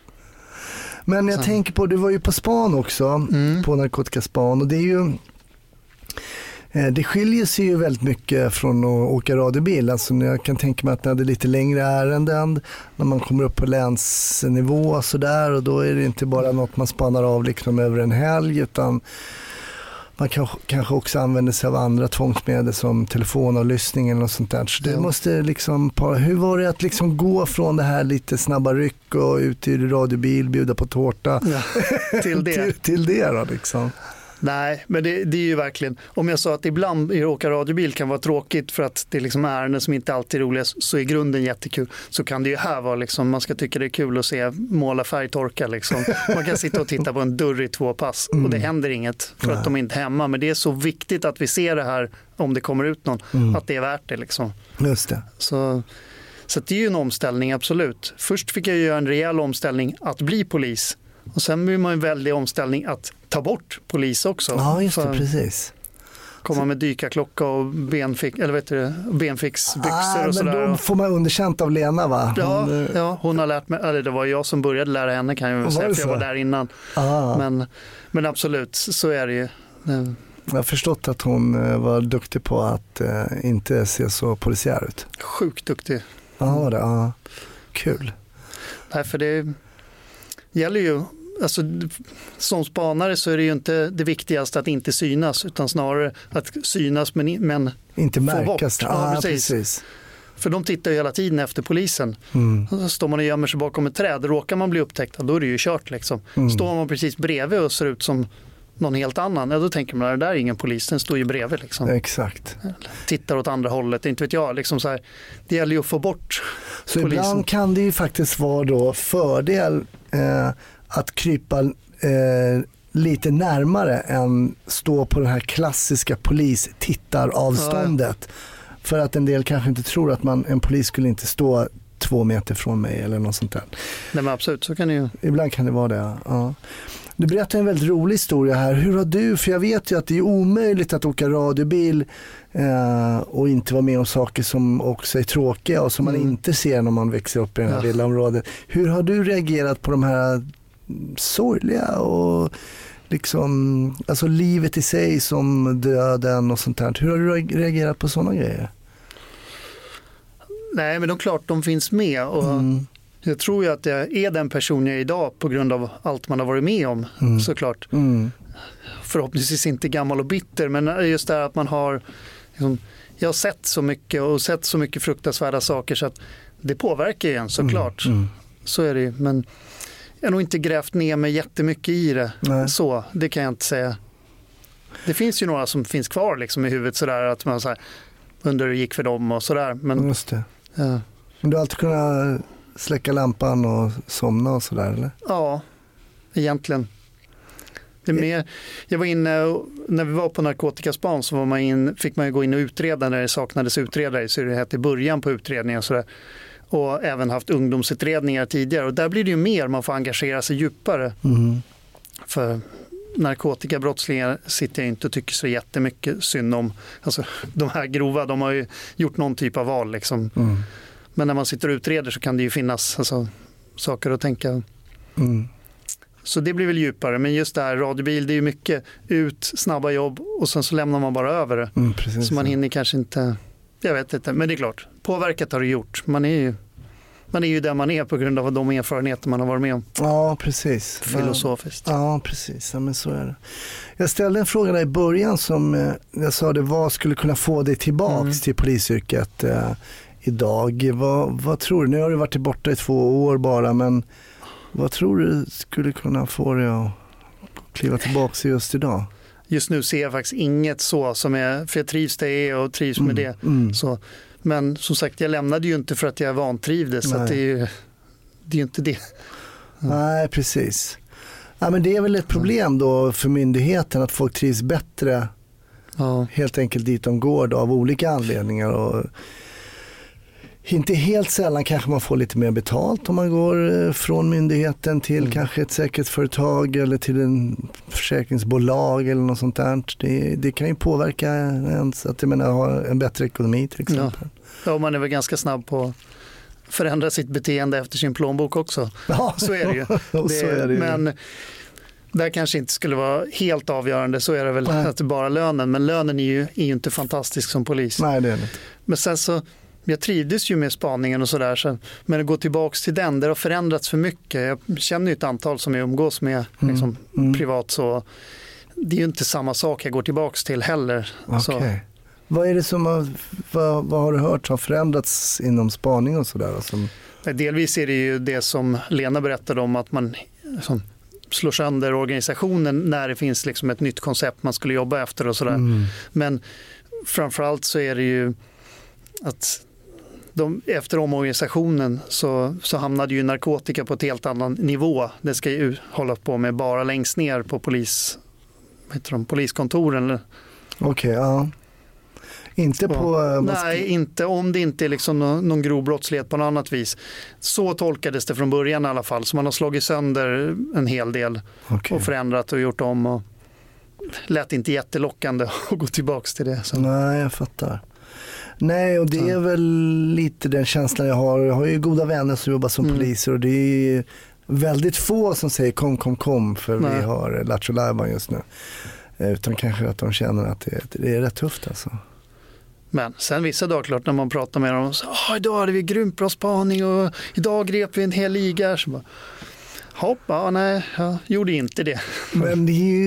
Men jag tänker på, du var ju på span också, på narkotikaspan, och det är ju, det skiljer sig ju väldigt mycket från att åka radiobil. Alltså jag kan tänka mig att det hade lite längre ärenden när man kommer upp på länsnivå och sådär, och då är det inte bara något man spanar av liksom över en helg, utan man kanske också använder sig av andra tvångsmedel som telefonavlyssning eller något sånt där. Så det måste liksom, hur var det att liksom gå från det här lite snabba ryck och ut i radiobil, bjuda på tårta till det. till det då liksom? Nej, men det är ju verkligen, om jag sa att ibland i åka radiobil kan vara tråkigt för att det är liksom ärenden som inte alltid är roliga, så är grunden jättekul. Så kan det ju här vara liksom, man ska tycka det är kul att se måla färgtorka liksom. Man kan sitta och titta på en dörr i 2 pass och det händer inget för att de är inte hemma. Men det är så viktigt att vi ser det här om det kommer ut någon, att det är värt det liksom. Just det. Så det är ju en omställning, absolut. Först fick jag göra en rejäl omställning att bli polis. Och sen blir man en väldig omställning att ta bort polis också. Ja, just det, precis. Komma med dykarklocka och benfixbyxor och sådär. Men då får man underkänt av Lena, va? Hon har lärt mig, eller det var jag som började lära henne, kan jag säga, för jag var där innan. Men absolut, så är det ju. Jag har förstått att hon var duktig på att inte se så polisiär ut. Sjukt duktig. Ja. Kul. Nej, för det gäller ju, alltså, som spanare så är det ju inte det viktigaste att inte synas, utan snarare att synas men inte märkas. Ja, precis. För de tittar ju hela tiden efter polisen. Så står man och gömmer sig bakom ett träd, råkar man bli upptäckt, då är det ju kört liksom. Står man precis bredvid och ser ut som någon helt annan, då tänker man att det där är ingen polis, den står ju bredvid liksom. Exakt. Tittar åt andra hållet, inte vet jag, liksom så här, det gäller ju att få bort så polisen. Ibland kan det ju faktiskt vara då fördel att krypa lite närmare än stå på det här klassiska polistittaravståndet. För att en del kanske inte tror att en polis skulle inte stå 2 meter från mig eller något sånt där. Nej, men absolut, så kan det ju. Ibland kan det vara det, ja. Du berättar en väldigt rolig historia här. Hur har du, för jag vet ju att det är omöjligt att åka radiobil och inte vara med om saker som också är tråkiga och som man inte ser när man växer upp i det här villaområdet. Hur har du reagerat på de här sorgliga och liksom, alltså livet i sig som döden och sånt där? Hur har du reagerat på sådana grejer? Nej, men det är klart de finns med, och jag tror ju att jag är den person jag är idag på grund av allt man har varit med om, såklart. Förhoppningsvis inte gammal och bitter, men just det att man har liksom, jag har sett så mycket och sett så mycket fruktansvärda saker, så att det påverkar ju en, såklart. Så är det ju, men jag har nog inte grävt ner mig jättemycket i det. Så, det kan jag inte säga. Det finns ju några som finns kvar liksom i huvudet sådär, att man så här, undrar hur det gick för dem och sådär. Men, just det. Men du har alltid kunnat släcka lampan och somna och sådär, eller? Ja, egentligen. Det är mer, jag var inne, när vi var på narkotikaspan så fick man ju gå in och utreda när det saknades utredare, så det hette i början på utredningen och sådär. och även haft ungdomsutredningar tidigare. Och där blir det ju mer, man får engagera sig djupare. För narkotikabrottslingar sitter jag inte och tycker så jättemycket synd om. Alltså, de här grova, de har ju gjort någon typ av val. Liksom. Men när man sitter och utreder så kan det ju finnas saker att tänka. Så det blir väl djupare. Men just det här radiobil, det är ju mycket ut, snabba jobb och sen så lämnar man bara över det. Precis, så man hinner kanske inte, jag vet inte, men det är klart. Påverkat har det gjort. Man är ju där man är på grund av de erfarenheter man har varit med om. Ja, precis. Filosofiskt. Ja, precis. Ja, men så är det. Jag ställde en fråga där i början som jag sa, vad skulle kunna få dig tillbaks till polisyrket idag? Vad tror du? Nu har du varit borta i 2 år bara, men vad tror du skulle kunna få dig att kliva tillbaka just idag? Just nu ser jag faktiskt inget så som är, för jag trivs där jag är och trivs med det. Så. Men som sagt, jag lämnade ju inte för att jag vantrivdes, så att det är ju inte det. Nej, precis. Ja, men det är väl ett problem då för myndigheten att folk trivs bättre helt enkelt dit de går då, av olika anledningar. Och inte helt sällan kanske man får lite mer betalt om man går från myndigheten till kanske ett säkerhetsföretag eller till en försäkringsbolag eller något sånt där. Det kan ju påverka ens att ha en bättre ekonomi till exempel. Ja, man är väl ganska snabb på att förändra sitt beteende efter sin plånbok också. Ja, så är det ju. Så är det ju. Men där kanske inte skulle vara helt avgörande, så är det väl att det bara lönen. Men lönen är ju inte fantastisk som polis. Nej, det är det inte. Men sen så, jag trivdes ju med spaningen och sådär, men att gå tillbaka till den, det har förändrats för mycket. Jag känner ju ett antal som jag umgås med liksom, privat, så det är ju inte samma sak jag går tillbaka till heller. Okay. Vad är det som vad har du hört har förändrats inom spaning och sådär? Delvis är det ju det som Lena berättade om, att man slår sönder organisationen när det finns liksom ett nytt koncept man skulle jobba efter och sådär. Men framförallt så är det ju att efter omorganisationen så hamnade ju narkotika på ett helt annan nivå. Det ska ju hålla på med bara längst ner på poliskontoren. Okej, ja. Inte på... Nej, inte om det inte är liksom någon grov brottslighet på något annat vis. Så tolkades det från början i alla fall. Så man har slagit sönder en hel del och förändrat och gjort om. Och lät inte jättelockande att gå tillbaka till det. Så. Nej, jag fattar. Nej, och det är väl lite den känslan jag har. Jag har ju goda vänner som jobbar som poliser och det är väldigt få som säger kom för vi har Lattjo Lajban just nu. Utan kanske att de känner att det är rätt tufft alltså. Men sen vissa dagar klart när man pratar med dem så idag hade vi grymt bra spaning och idag grep vi en hel liga. Så bara, jag gjorde inte det. Men det är ju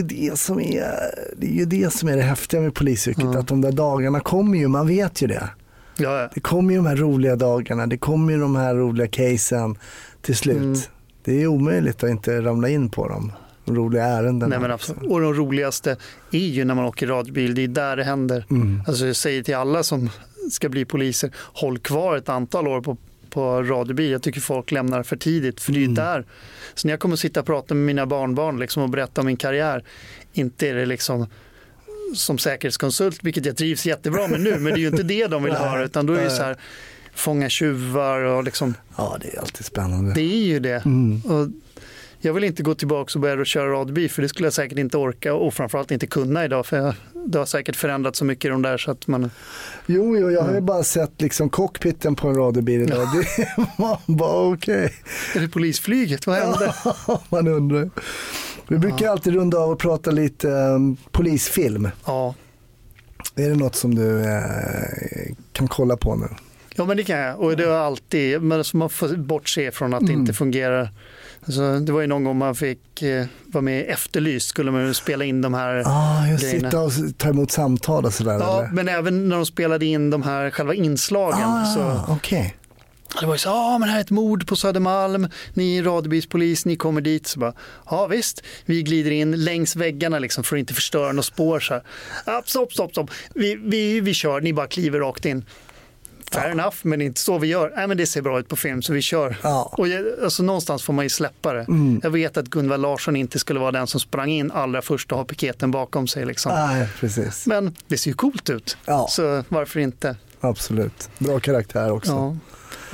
det som är det häftiga med polisyrket, att de där dagarna kommer ju, man vet ju det. Ja. Det kommer ju de här roliga dagarna, det kommer ju de här roliga casen till slut. Det är omöjligt att inte ramla in på dem. De roliga ärenden. Nej, men och de roligaste är ju när man åker radiobil, det är där det händer. Alltså jag säger till alla som ska bli poliser, håll kvar ett antal år på radiobil. Jag tycker folk lämnar för tidigt, för det är där. Så när jag kommer att sitta och prata med mina barnbarn liksom, och berätta om min karriär, inte är det liksom som säkerhetskonsult, vilket jag trivs jättebra med nu, men det är ju inte det de vill höra, utan då är det så här, fånga tjuvar och liksom. Ja, det är alltid spännande. Det är ju det. Och jag vill inte gå tillbaka och börja köra radiobil, för det skulle jag säkert inte orka och framförallt inte kunna idag, för det har säkert förändrats så mycket i de där så att man... Jo, jag har ju bara sett liksom cockpiten på en radiobil idag. Det var bara okej. Är det polisflyget? Vad hände? Ja, man undrar. Vi brukar alltid runda av och prata lite polisfilm. Ja. Är det något som du kan kolla på nu? Ja, men det kan jag. Och det har alltid, men man får bortse från att det inte fungerar. Alltså, det var ju någon gång man fick vara med Efterlyst, skulle man spela in de här grejerna. Sitta och ta emot samtal och sådär. Ja, eller? men även när de spelade in de här själva inslagen. Okej. Det var ju så, men här är ett mord på Södermalm, ni är radiobilspolis, ni kommer dit. Så bara, ja visst, vi glider in längs väggarna liksom, för att inte förstöra några spår. Så här. Stopp. Vi kör, ni bara kliver rakt in. Fair enough, men inte så vi gör. Nej, men det ser bra ut på film, så vi kör. Ja. Och alltså, någonstans får man ju släppa det. Jag vet att Gunvar Larsson inte skulle vara den som sprang in allra först och ha piketen bakom sig. Liksom. Nej, precis. Men det ser ju coolt ut. Ja. Så varför inte? Absolut. Bra karaktär också. Ja.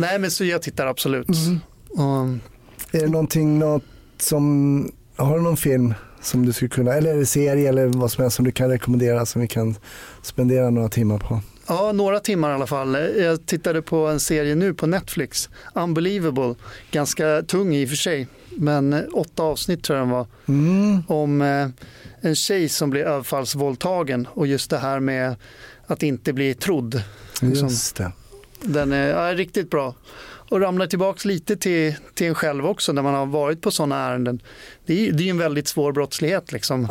Nej, men så jag tittar absolut. Är det någonting har du någon film som du skulle kunna, eller är det serie eller vad som helst som du kan rekommendera som vi kan spendera några timmar på? Ja, några timmar i alla fall. Jag tittade på en serie nu på Netflix, Unbelievable, ganska tung i och för sig, men 8 avsnitt tror jag den var, om en tjej som blir överfallsvåldtagen och just det här med att inte bli trodd. Just det. Den är riktigt bra. Och ramlar tillbaka lite till en själv också när man har varit på sådana ärenden. Det är ju en väldigt svår brottslighet liksom.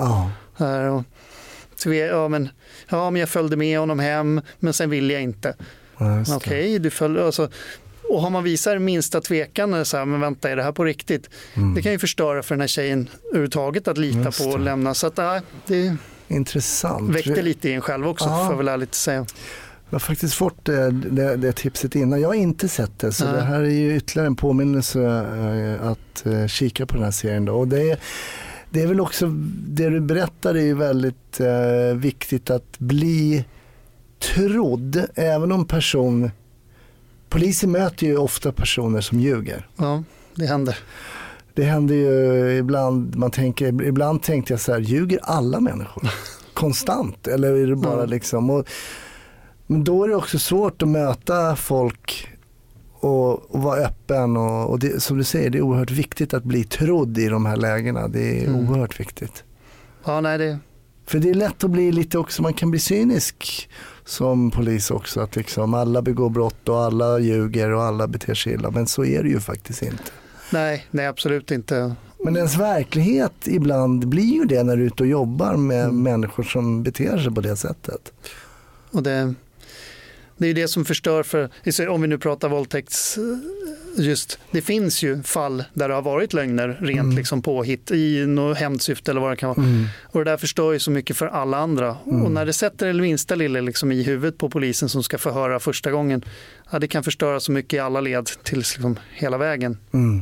Men jag följde med honom hem, men sen ville jag inte. Okej, du följde, alltså. Och har man visat minsta tvekan så här, men vänta, är det här på riktigt? Det kan ju förstöra för den här tjejen överhuvudtaget att lita på och lämna. Så att det intressant. Väckte lite i en själv också, får jag väl ärligt säga. Jag har faktiskt fått det tipset innan. Jag har inte sett det, så det här är ju ytterligare en påminnelse att kika på den här serien då. Och det är väl också, det du berättar är ju väldigt viktigt att bli trodd, även om polisen möter ju ofta personer som ljuger. Ja, det händer. Det händer ju ibland, ibland tänkte jag så här, ljuger alla människor? Konstant? Eller är det bara liksom... Men då är det också svårt att möta folk och vara öppen. Och det, som du säger, det är oerhört viktigt att bli trodd i de här lägena. Det är oerhört viktigt. Ja, nej det... För det är lätt att bli lite också, man kan bli cynisk som polis också. Att liksom alla begår brott och alla ljuger och alla beter sig illa. Men så är det ju faktiskt inte. Nej, absolut inte. Men ens verklighet ibland blir ju det när du är ute och jobbar med människor som beter sig på det sättet. Och det är ju det som förstör om vi nu pratar våldtäkts, just det finns ju fall där det har varit lögner rent liksom påhitt i något hämndsyfte eller vad det kan vara. Och det där förstör ju så mycket för alla andra. Och när det sätter det minsta lilla liksom i huvudet på polisen som ska förhöra första gången, det kan förstöra så mycket i alla led till liksom hela vägen.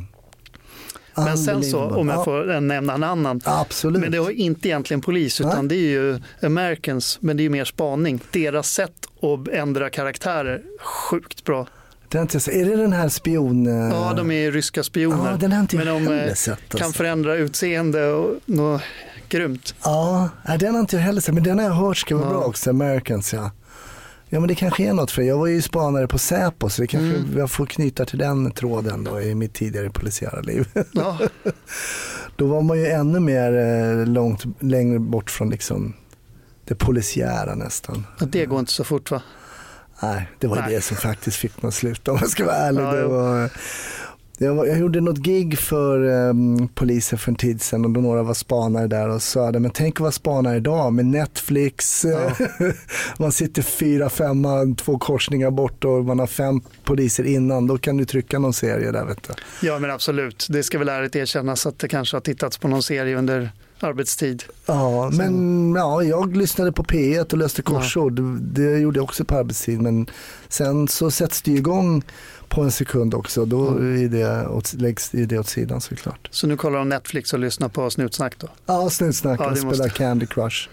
Men sen så, om jag får nämna en annan. Absolut. Men det är inte egentligen polis, utan det är ju Americans, men det är ju mer spaning. Deras sätt att ändra karaktärer, sjukt bra. Är det den här spion? Ja, de är ryska spioner. Den har inte men de kan förändra utseende och något grymt. Ja, den har inte jag heller sett, men den har jag hört ska vara bra också, Americans, Ja, men det kanske är något för jag var ju spanare på Säpo, så det kanske jag får knyta till den tråden då i mitt tidigare polisiära liv. Ja. Då var man ju ännu mer längre bort från liksom det polisiära nästan. Det går inte så fort, va? Nej, det var det som faktiskt fick man sluta, om jag ska vara ärlig. Jag gjorde något gig för polisen för en tid sedan och då några var spanare där och sa men tänk att vara spanare idag med Netflix. Man sitter 4-5, 2 korsningar bort och man har 5 poliser innan. Då kan du trycka någon serie där, vet du. Ja, men absolut. Det ska väl ärligt erkännas att det kanske har tittats på någon serie under arbetstid. Ja, men jag lyssnade på P1 och löste korsord. Det gjorde jag också på arbetstid, men sen så sätts det igång på en sekund också. Då läggs det åt sidan såklart. Så nu kollar de Netflix och lyssnar på Snutsnack då? Ja, Snutsnack och spelar Candy Crush.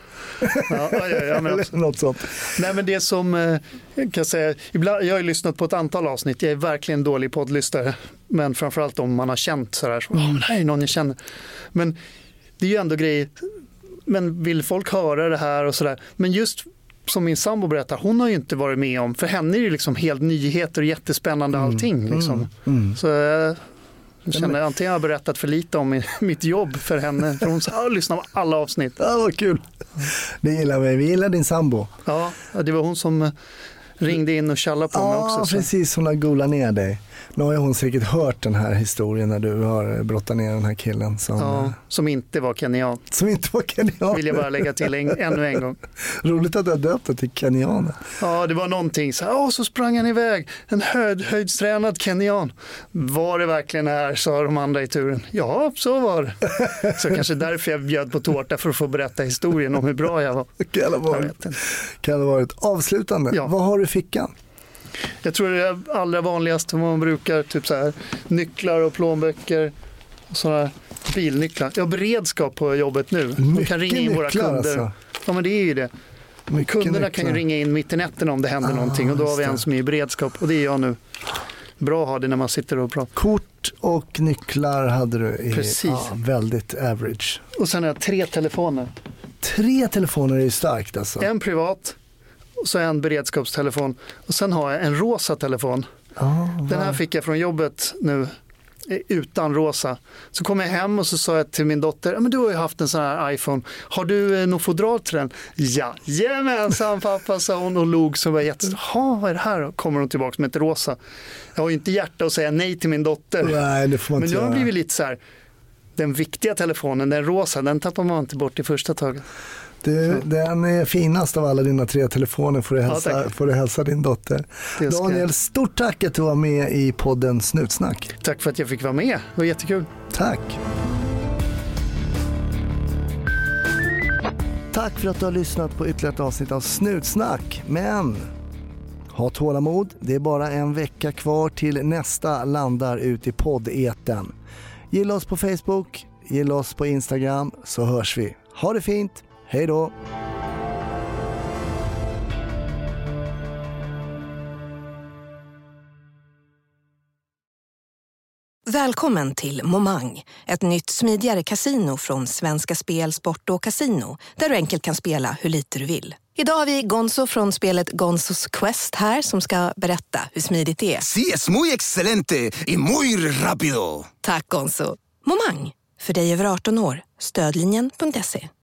Men något sånt. Nej, men det som kan säga, ibland, jag har ju lyssnat på ett antal avsnitt. Jag är verkligen dålig poddlyssnare, men framförallt om man har känt sådär. Det här är någon jag känner. Men det är ju ändå grejer, men vill folk höra det här och sådär. Men just som min sambo berättar, hon har ju inte varit med om, för henne är det liksom helt nyheter och jättespännande allting. Liksom. Så jag känner antingen jag har berättat för lite om mitt jobb för henne. För hon sa, lyssna på alla avsnitt. Ja, vad kul. Det gillar vi. Vi gillar din sambo. Ja, det var hon som ringde in och tjallade på mig också. Ja, precis. Hon har golat ner dig. Nu har hon säkert hört den här historien när du har brottat ner den här killen. Som inte var kenyan. Som inte var kenyan. Vill jag bara lägga till ännu en gång. Roligt att du har döpt det till kenyan. Ja, det var någonting. Så sprang han iväg. En höjdstränad kenyan. Var det verkligen här, sa de andra i turen. Ja, så var det. Så kanske därför jag bjöd på tårta för att få berätta historien om hur bra jag var. Kan det ha varit avslutande? Ja. Vad har du i fickan? Jag tror det är allra vanligaste man brukar, typ så här, nycklar och plånböcker och sådana här bilnycklar. Jag har beredskap på jobbet nu. De kan ringa in våra kunder. Alltså. Ja, men det är ju det. Kunderna kan ju ringa in mitt i natten om det händer någonting, och då har vi en som är i beredskap, och det är jag nu. bra att ha det när man sitter och pratar. Kort och nycklar hade du Precis. Väldigt average. Och sen har jag 3 telefoner. 3 telefoner är ju starkt alltså. En privat och så en beredskapstelefon. Och sen har jag en rosa telefon. Den här fick jag från jobbet nu utan rosa. Så kom jag hem och så sa jag till min dotter, men du har ju haft en sån här iPhone. Har du något fodral till den? Jajamensan pappa, sa hon och log så var jag vad är det här? Kommer hon tillbaka med ett rosa. Jag har ju inte hjärta att säga nej till min dotter. Nej, det får man men inte nu har göra. blivit lite så här, den viktiga telefonen, den rosa, den tappar man inte bort i första taget. Den är finast av alla dina 3 telefoner får du hälsa din dotter. Daniel, stort tack att du var med i podden Snutsnack. Tack för att jag fick vara med, det var jättekul. Tack. Tack för att du har lyssnat på ytterligare ett avsnitt av Snutsnack. Men ha tålamod, det är bara en vecka kvar till nästa landar ut i poddeten. Gilla oss på Facebook, gilla oss på Instagram, så hörs vi. Ha det fint, hej då! Välkommen till Momang, ett nytt smidigare kasino från Svenska Spel, Sport och Casino, där du enkelt kan spela hur lite du vill. Idag har vi Gonzo från spelet Gonzos Quest här som ska berätta hur smidigt det är. Sí, es muy excelente y muy rápido. Tack Gonzo. Momang, för dig över 18 år. Stödlinjen.se.